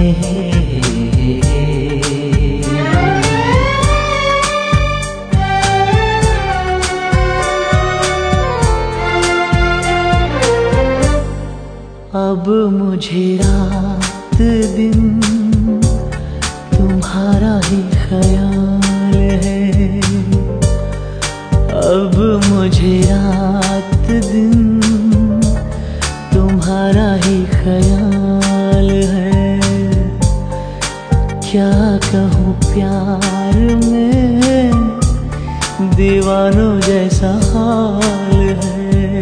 अब मुझे रात दिन तुम्हारा ही ख्याल है। अब मुझे रात दिन तुम्हारा ही ख्याल है। क्या कहूँ प्यार में दीवानों जैसा हाल है,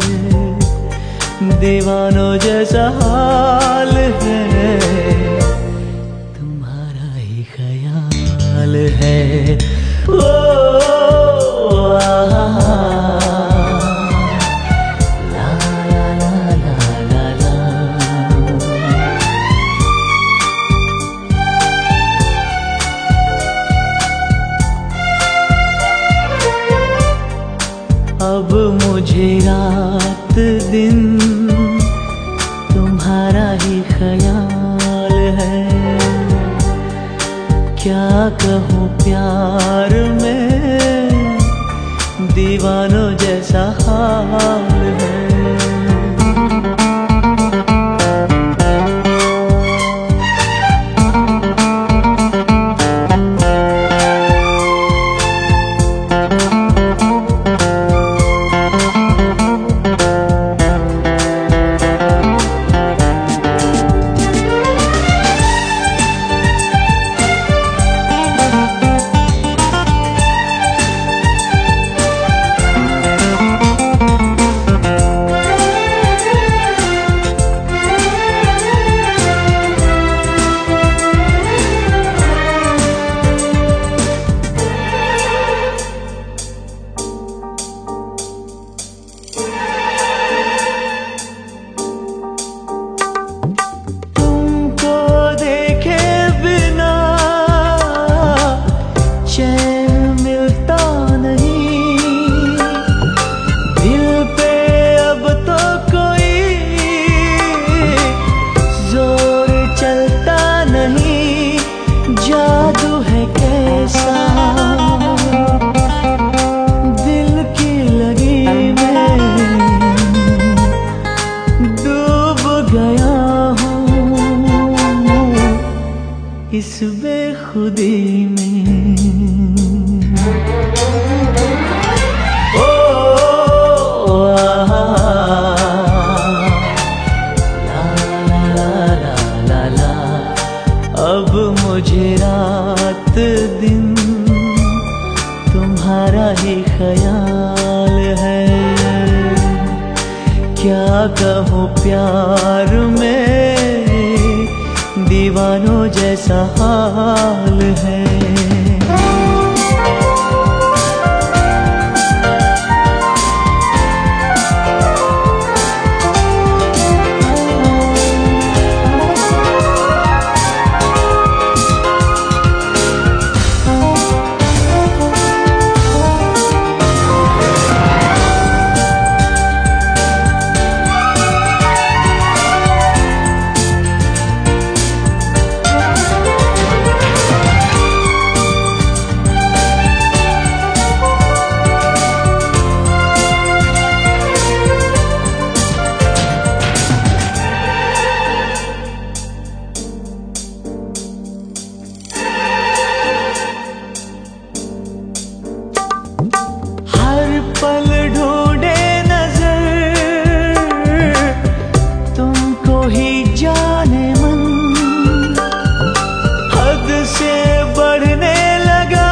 दीवानों जैसा हाल है। तुम्हारा ही ख्याल है। ओ ला ला ला ला ला ला। अब मुझे रात दिन तुम्हारा ही ख्याल है। क्या कहूँ प्यार में दीवानों जैसा हाल है। जादू है कैसा दिल की लगी में डूब गया हूँ इस बेखुदी में। अब मुझे रात दिन तुम्हारा ही ख्याल है। क्या कहूँ प्यार में दीवानों जैसा हाल है। पल ढूंढे नजर तुमको ही जाने मन हद से बढ़ने लगा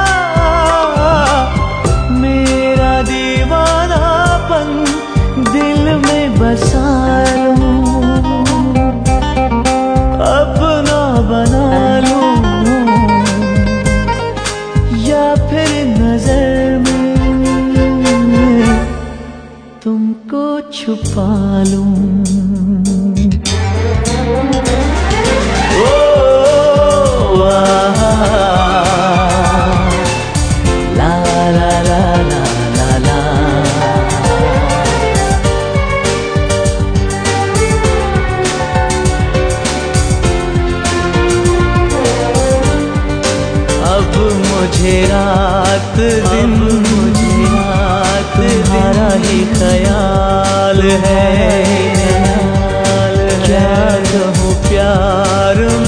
मेरा दीवानापन दिल में बसा लूं अपना बना लूं या फिर नजर में तुमको छुपा लूं। ला ला ला ला ला ला। मुझे रात दिन तुम्हारा ही ख्याल है। क्या कहूँ प्यार